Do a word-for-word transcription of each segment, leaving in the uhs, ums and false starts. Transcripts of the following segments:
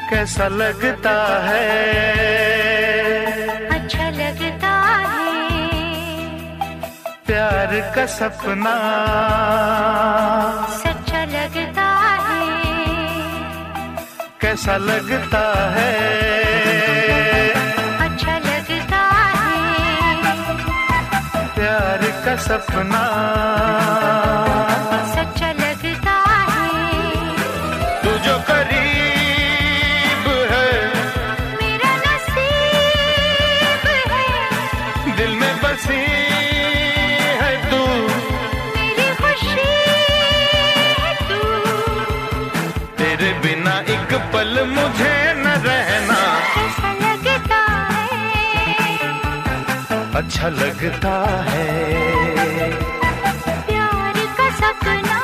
कैसा लगता है, अच्छा लगता है, प्यार का सपना सच्चा लगता है, कैसा लगता है, अच्छा लगता है, प्यार का सपना सच्चा लगता है। तू जो करीब है मेरा नसीब है, दिल में बसी है तू, मेरी खुशी है तू, तेरे बिना एक पल मुझे न रहना, कैसा लगता है, अच्छा लगता है, प्यार का सपना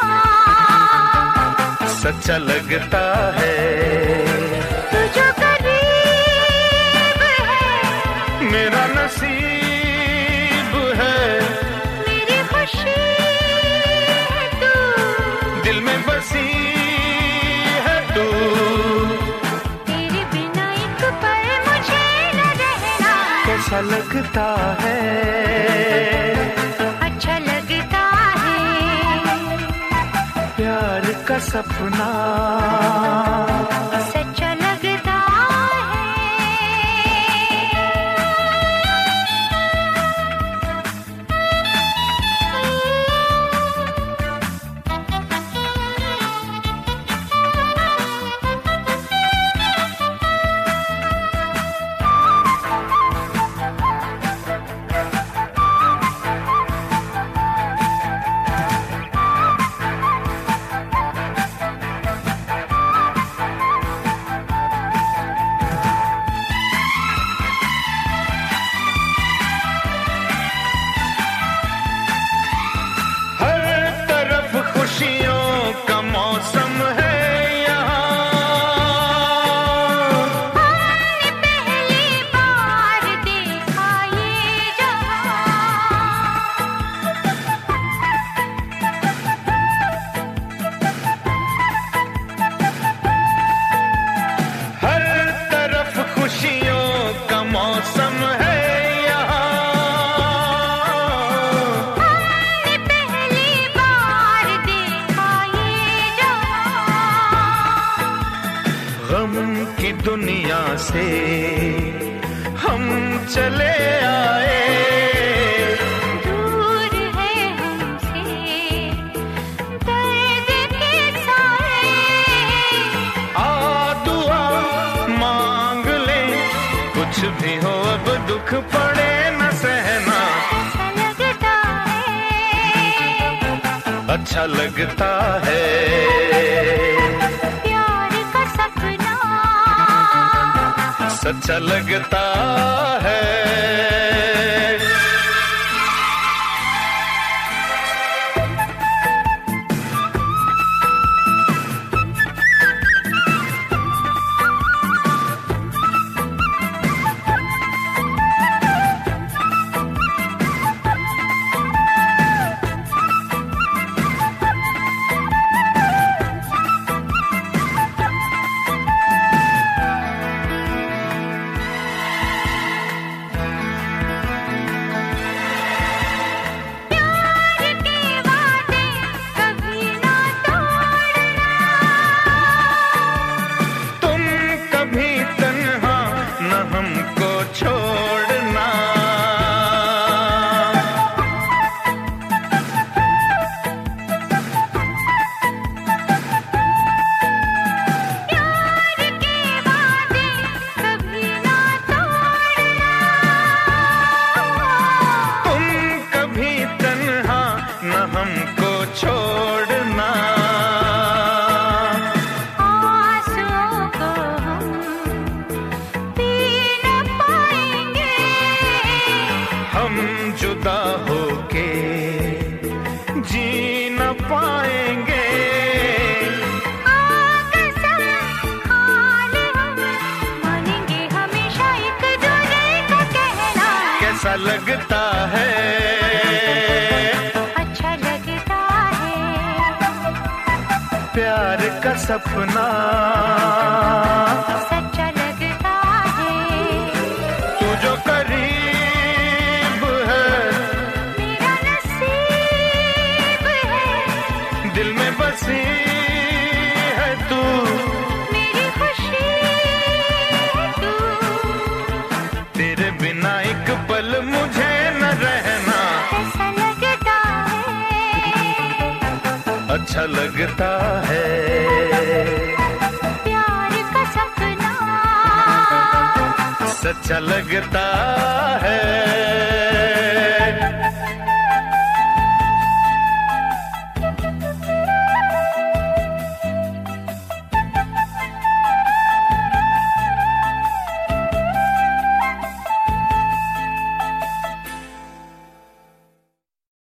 सच्चा लगता है। तू जो करीब है मेरा नसीब है, मेरी खुशी है तू, दिल में बसी है तू, तेरे बिना एक पल मुझे न रहना, कैसा लगता है, अच्छा लगता है, प्यार का सपना सच्चा लगता है। मौसम है यहाँ, हमने पहली बार देखा ये जहां, गम की दुनिया से हम चले आए, दूर है हमसे दर्द के साए, आ दुआ मांग ले, कुछ भी हो अब दुख पड़े न सहना, ऐसा लगता है, अच्छा लगता है, प्यार का सपना सच्चा लगता है। हमको छोड़ना, आंसुओं को हम पी न पाएंगे, हम जुदा होके जी न पाएंगे, कसम हाल हम मानेंगे हमेशा एक दूसरे का कहना, कैसा लगता है, प्यार का सपना सच दिल में बसी है तू, मेरी खुशी है तू। तेरे बिना एक पल मुझे न रहना ऐसा लगता है, अच्छा लगता है। प्यार का सपना सच्चा लगता है।